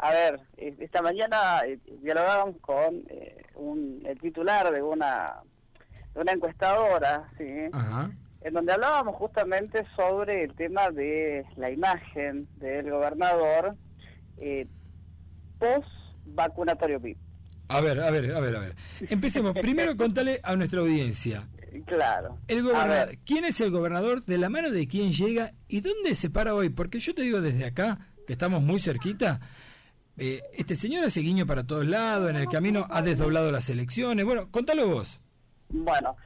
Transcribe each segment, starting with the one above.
a ver, esta mañana dialogábamos con el titular de una encuestadora, ¿sí? Ajá. En donde hablábamos justamente sobre el tema de la imagen del gobernador post-vacunatorio PIB. A ver. Empecemos. Primero contale a nuestra audiencia. Claro. ¿Quién es el gobernador? ¿De la mano de quién llega? ¿Y dónde se para hoy? Porque yo te digo desde acá, que estamos muy cerquita, este señor hace guiño para todos lados, en el camino ha desdoblado las elecciones. Bueno, contalo vos. Bueno,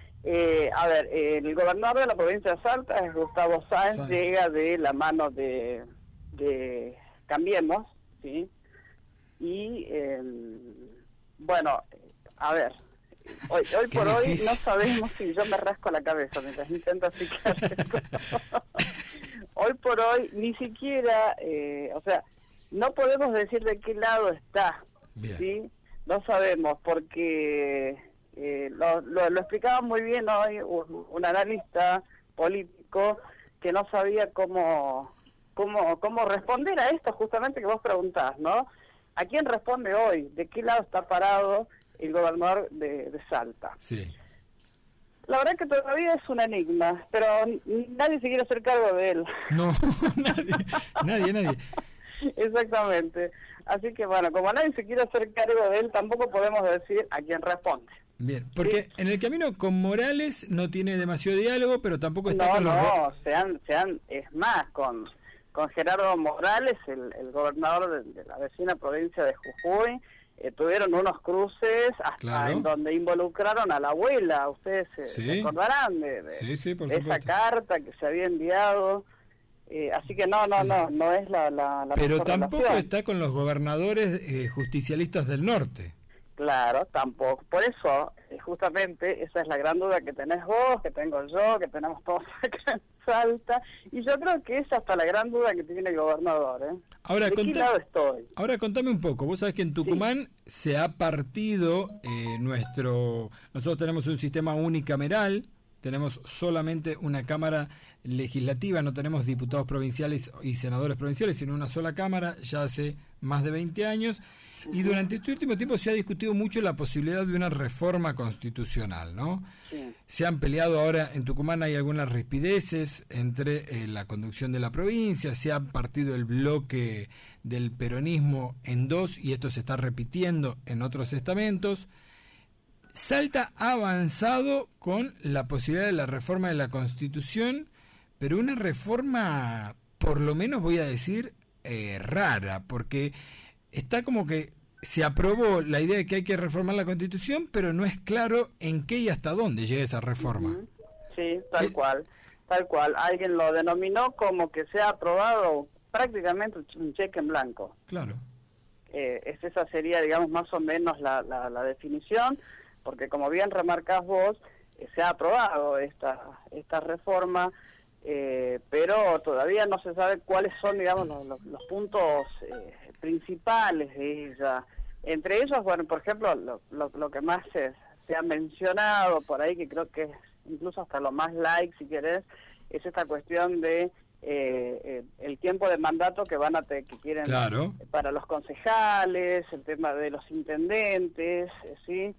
el gobernador de la provincia de Salta es Gustavo Sáenz. Llega de la mano de Cambiemos, ¿sí? Y, hoy por hoy no sabemos si yo me rasco la cabeza mientras intento así que hoy por hoy ni siquiera, no podemos decir de qué lado está. Bien. ¿Sí? No sabemos porque lo explicaba muy bien hoy un analista político que no sabía cómo responder a esto justamente que vos preguntás, ¿no? ¿A quién responde hoy? ¿De qué lado está parado el gobernador de Salta? Sí. La verdad que todavía es un enigma, pero nadie se quiere hacer cargo de él. No, nadie. Exactamente. Así que bueno, como nadie se quiere hacer cargo de él, tampoco podemos decir a quién responde. Bien, porque ¿sí? En el camino con Morales no tiene demasiado diálogo, pero tampoco está con los... es más, con Gerardo Morales, el gobernador de la vecina provincia de Jujuy, tuvieron unos cruces hasta en donde involucraron a la abuela. Ustedes se acordarán de esa carta que se había enviado. Así que no es la pero tampoco relación. Está con los gobernadores justicialistas del norte. Claro, tampoco. Por eso, justamente, esa es la gran duda que tenés vos, que tengo yo, que tenemos todos acá en Salta, y yo creo que esa es hasta la gran duda que tiene el gobernador, ¿eh? Ahora, ¿de qué lado estoy? Ahora contame un poco. Vos sabés que en Tucumán se ha partido nosotros tenemos un sistema unicameral, tenemos solamente una cámara legislativa, no tenemos diputados provinciales y senadores provinciales, sino una sola cámara, ya hace más de 20 años, y durante este último tiempo se ha discutido mucho la posibilidad de una reforma constitucional, ¿no? Sí. Se han peleado ahora, en Tucumán hay algunas rispideces entre la conducción de la provincia, se ha partido el bloque del peronismo en dos, y esto se está repitiendo en otros estamentos. Salta ha avanzado con la posibilidad de la reforma de la Constitución, pero una reforma, por lo menos voy a decir, rara, porque está como que se aprobó la idea de que hay que reformar la Constitución, pero no es claro en qué y hasta dónde llega esa reforma. Sí, tal cual. Alguien lo denominó como que se ha aprobado prácticamente un cheque en blanco. Claro. Esa sería, digamos, más o menos la definición, porque como bien remarcás vos, se ha aprobado esta reforma, pero todavía no se sabe cuáles son, digamos, los puntos principales de ella. Entre ellos, bueno, por ejemplo, lo que más se ha mencionado por ahí, que creo que es incluso hasta lo más like, si querés, es esta cuestión de el tiempo de mandato que que quieren para los concejales, el tema de los intendentes, ¿sí?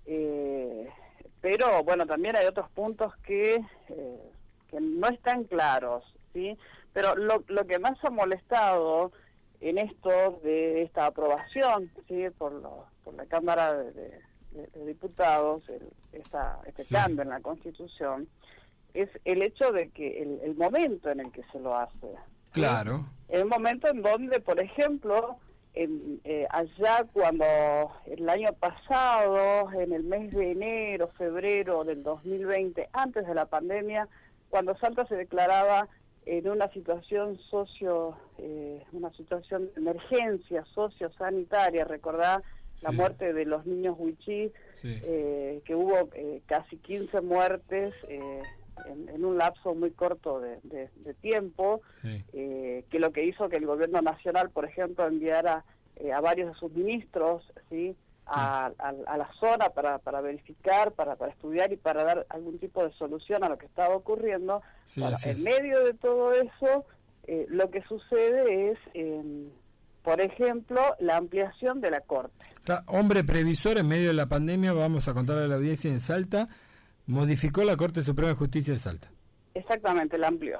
Pero bueno, también hay otros puntos que no están claros, ¿sí? Pero lo que más ha molestado en esto de esta aprobación, ¿sí? por la Cámara de Diputados, este cambio en la Constitución, es el hecho de que el momento en el que se lo hace. Claro. ¿Sí? El momento en donde, por ejemplo, allá cuando el año pasado, en el mes de enero, febrero del 2020, antes de la pandemia, cuando Salta se declaraba en una situación una situación de emergencia sociosanitaria, recordá la muerte de los niños Huichí, que hubo casi 15 muertes en un lapso muy corto de tiempo, que lo que hizo que el gobierno nacional, por ejemplo, enviara a varios de sus ministros, a la zona para verificar, para estudiar y para dar algún tipo de solución a lo que estaba ocurriendo. En medio de todo eso, lo que sucede es por ejemplo, la ampliación de la Corte. Hombre previsor, en medio de la pandemia, vamos a contarle a la audiencia, en Salta, modificó la Corte Suprema de Justicia de Salta. Exactamente, la amplió.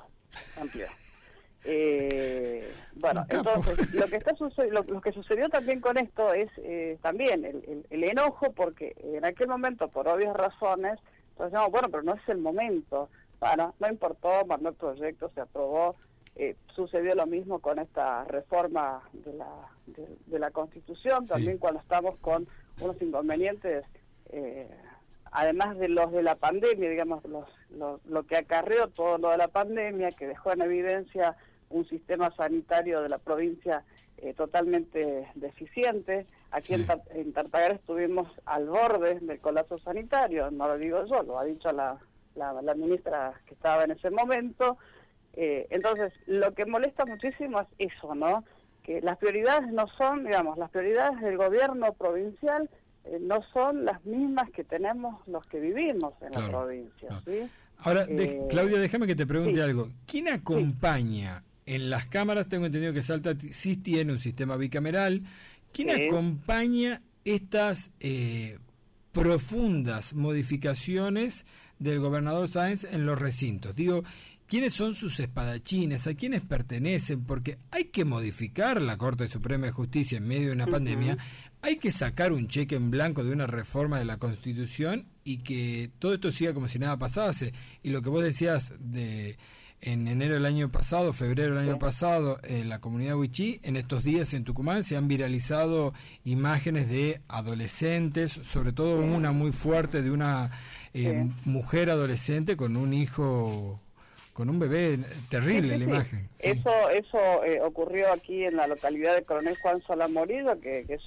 Bueno, entonces, lo que sucedió también con esto es también el enojo, porque en aquel momento, por obvias razones, entonces decíamos, bueno, pero no es el momento. Bueno, no importó, mandó el proyecto, se aprobó. Sucedió lo mismo con esta reforma de la Constitución, también sí. Cuando estamos con unos inconvenientes, además de los de la pandemia, digamos, lo que acarreó todo lo de la pandemia, que dejó en evidencia un sistema sanitario de la provincia totalmente deficiente. Aquí sí. en Tartagal estuvimos al borde del colapso sanitario, no lo digo yo, lo ha dicho la ministra que estaba en ese momento. Entonces, lo que molesta muchísimo es eso, ¿no? Que las prioridades no son, digamos, las prioridades del gobierno provincial no son las mismas que tenemos los que vivimos en la provincia, claro. ¿Sí? Ahora, Claudia, déjame que te pregunte algo. ¿Quién acompaña en las cámaras? Tengo entendido que Salta sí tiene un sistema bicameral. ¿Quién acompaña estas profundas modificaciones del gobernador Sáenz en los recintos? Digo, ¿quiénes son sus espadachines? ¿A quiénes pertenecen? Porque hay que modificar la Corte Suprema de Justicia en medio de una pandemia. Hay que sacar un cheque en blanco de una reforma de la Constitución y que todo esto siga como si nada pasase. Y lo que vos decías en enero del año pasado, febrero del año pasado, en la comunidad Wichí, en estos días en Tucumán se han viralizado imágenes de adolescentes, sobre todo una muy fuerte de una mujer adolescente con un hijo, con un bebé, terrible la imagen. Sí. Eso ocurrió aquí en la localidad de Coronel Juan Solá Morillo, que es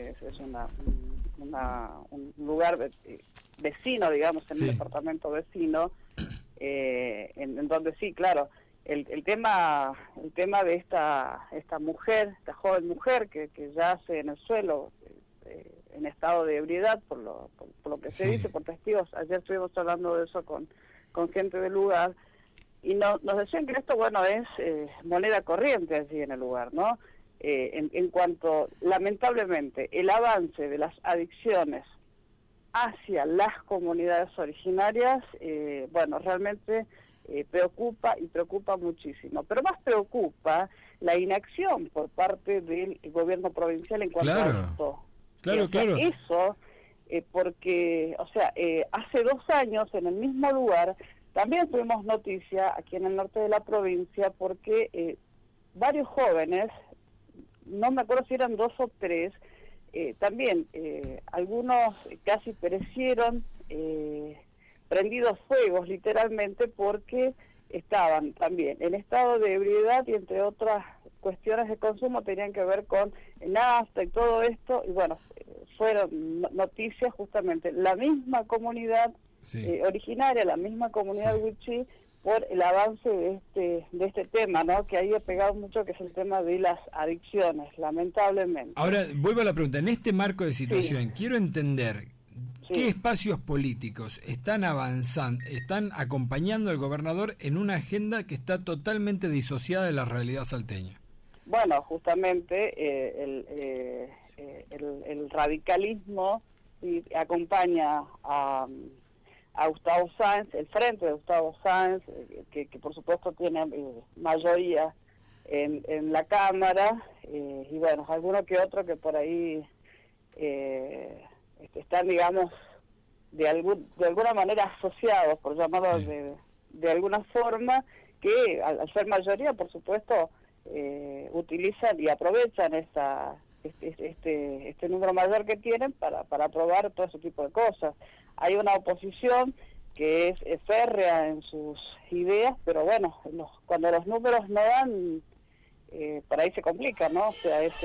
un lugar vecino, digamos, en un departamento vecino, en donde sí, claro, el tema de esta mujer, esta joven mujer que yace en el suelo en estado de ebriedad, por lo que se dice, por testigos. Ayer estuvimos hablando de eso con gente del lugar, y nos decían que esto, bueno, es moneda corriente allí en el lugar, ¿no? En cuanto, lamentablemente, el avance de las adicciones hacia las comunidades originarias, bueno, realmente preocupa muchísimo. Pero más preocupa la inacción por parte del gobierno provincial en cuanto a esto. Claro. Eso, porque, o sea, hace 2 años en el mismo lugar también tuvimos noticia aquí en el norte de la provincia, porque varios jóvenes, no me acuerdo si eran 2 o 3, también algunos casi perecieron prendidos fuegos literalmente, porque estaban también en estado de ebriedad y entre otras cuestiones de consumo tenían que ver con nafta y todo esto, y bueno, fueron noticias justamente la misma comunidad originaria, la misma comunidad Wichí, por el avance de este tema, ¿no? Que ahí ha pegado mucho, que es el tema de las adicciones, lamentablemente. Ahora, vuelvo a la pregunta. En este marco de situación, quiero entender qué espacios políticos están avanzando, están acompañando al gobernador en una agenda que está totalmente disociada de la realidad salteña. Bueno, justamente el radicalismo acompaña a Gustavo Sáenz, el frente de Gustavo Sáenz, que por supuesto tiene mayoría en la Cámara, y bueno, alguno que otro que por ahí están, digamos, de alguna manera asociados, por llamarlo de alguna forma, que al ser mayoría, por supuesto, utilizan y aprovechan este número mayor que tienen para aprobar todo ese tipo de cosas. Hay una oposición que es férrea en sus ideas, pero bueno, cuando los números no dan, por ahí se complica, ¿no? O sea, esa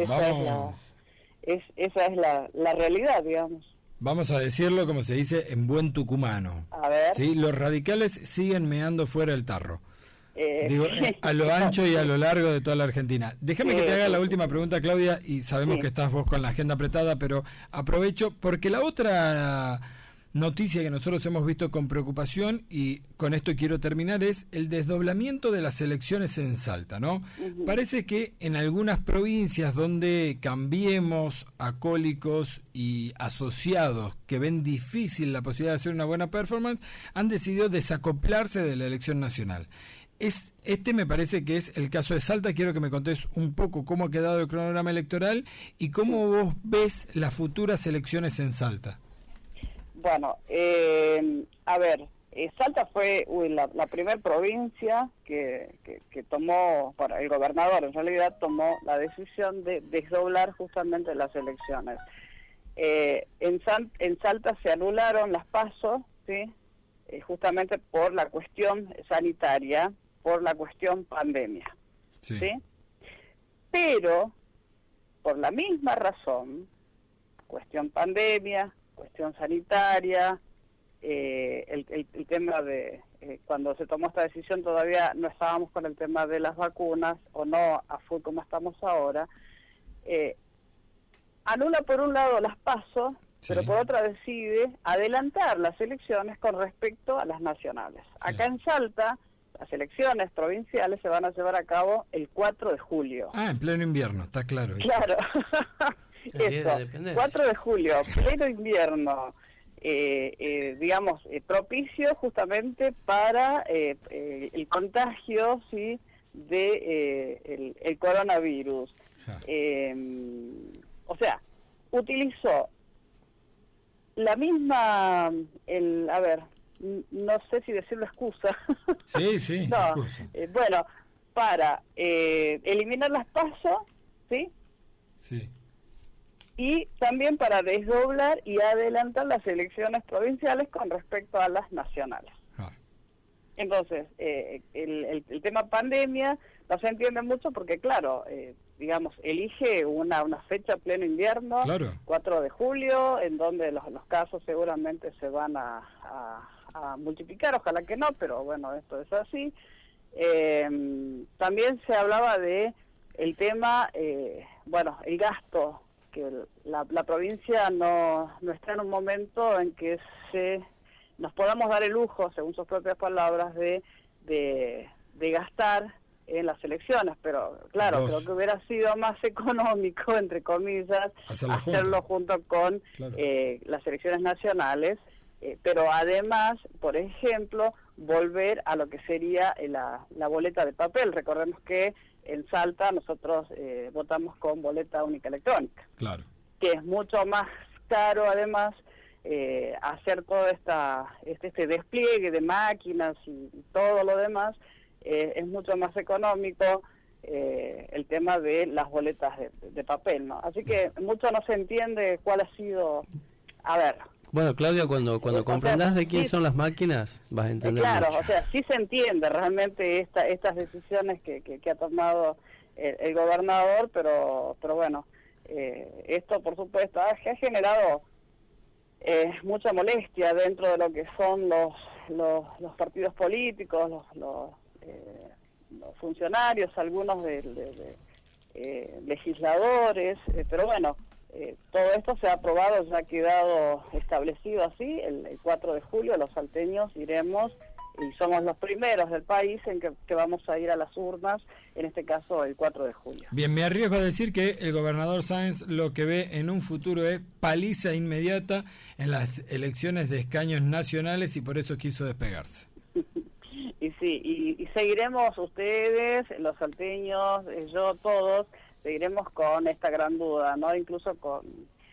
es la realidad, digamos. Vamos a decirlo como se dice en buen tucumano. A ver. ¿Sí? Los radicales siguen meando fuera del tarro. Digo, a lo ancho y a lo largo de toda la Argentina. Déjame que te haga la última pregunta, Claudia, y sabemos que estás vos con la agenda apretada, pero aprovecho porque la otra noticia que nosotros hemos visto con preocupación, y con esto quiero terminar, es el desdoblamiento de las elecciones en Salta, ¿no? Ujú. Parece que en algunas provincias donde Cambiemos, acólicos y asociados que ven difícil la posibilidad de hacer una buena performance, han decidido desacoplarse de la elección nacional. Este me parece que es el caso de Salta. Quiero que me contés un poco cómo ha quedado el cronograma electoral y cómo vos ves las futuras elecciones en Salta. Bueno, a ver, Salta fue la primera provincia que tomó, bueno, el gobernador en realidad tomó la decisión de desdoblar justamente las elecciones. En Salta se anularon las PASO, ¿sí? Justamente por la cuestión sanitaria, por la cuestión pandemia, Sí. ¿sí? Pero, por la misma razón, cuestión pandemia, cuestión sanitaria, el tema de cuando se tomó esta decisión todavía no estábamos con el tema de las vacunas, o no a full como estamos ahora. Anula por un lado las PASO, Sí. pero por otra decide adelantar las elecciones con respecto a las nacionales. Sí. Acá en Salta, las elecciones provinciales se van a llevar a cabo el 4 de julio. En pleno invierno, está claro. Claro. El día de la Eso, independencia. 4 de julio, pleno invierno, digamos, propicio justamente para el contagio, ¿sí?, de el coronavirus. Ja. O sea, utilizó la misma, a ver, no sé si decirlo excusa. Sí, No, excusa. bueno, para eliminar las PASO, ¿sí? Sí. Y también para desdoblar y adelantar las elecciones provinciales con respecto a las nacionales. Ah. Entonces, el tema pandemia no se entiende mucho porque, claro, digamos, elige una fecha pleno invierno, Claro. 4 de julio, en donde los casos seguramente se van a multiplicar, ojalá que no, pero bueno, esto es así. También se hablaba de el tema, bueno, el gasto, que la provincia no está en un momento en que nos podamos dar el lujo, según sus propias palabras, de gastar en las elecciones, pero claro, creo que hubiera sido más económico, entre comillas, hacerlo junto con Claro. las elecciones nacionales, pero además, por ejemplo, volver a lo que sería la boleta de papel. Recordemos que en Salta nosotros votamos con boleta única electrónica, Claro. que es mucho más caro además hacer todo este despliegue de máquinas y todo lo demás. Es mucho más económico el tema de las boletas de papel, ¿no? Así que mucho no se entiende cuál ha sido. A ver. Bueno, Claudia, cuando comprendas de quién son las máquinas, vas a entender claro, mucho. o sea, sí se entiende realmente estas decisiones que ha tomado el gobernador, pero bueno, esto por supuesto ha generado mucha molestia dentro de lo que son los partidos políticos, los funcionarios, algunos de legisladores, pero bueno, todo esto se ha aprobado, ya ha quedado establecido así. El 4 de julio los salteños iremos y somos los primeros del país en que vamos a ir a las urnas, en este caso el 4 de julio. Bien, me arriesgo a decir que el gobernador Sáenz lo que ve en un futuro es paliza inmediata en las elecciones de escaños nacionales y por eso quiso despegarse. Y sí, y seguiremos ustedes, los salteños, yo, todos, seguiremos con esta gran duda, ¿no? Incluso con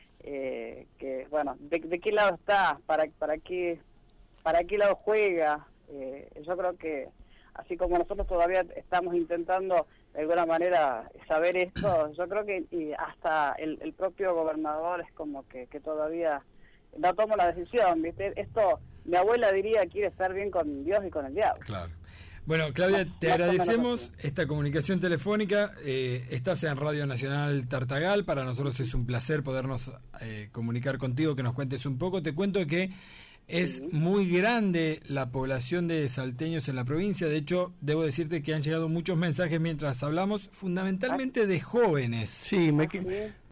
que, bueno, de qué lado está, para qué lado juega. Yo creo que así como nosotros todavía estamos intentando de alguna manera saber esto, yo creo que y hasta el propio gobernador es como que todavía no toma la decisión, ¿viste? Esto, mi abuela diría, quiere estar bien con Dios y con el diablo. Claro. Bueno, Claudia, te agradecemos esta comunicación telefónica. Estás en Radio Nacional Tartagal. Para nosotros es un placer podernos comunicar contigo, que nos cuentes un poco. Te cuento que es muy grande la población de salteños en la provincia. De hecho, debo decirte que han llegado muchos mensajes mientras hablamos, fundamentalmente de jóvenes. Sí,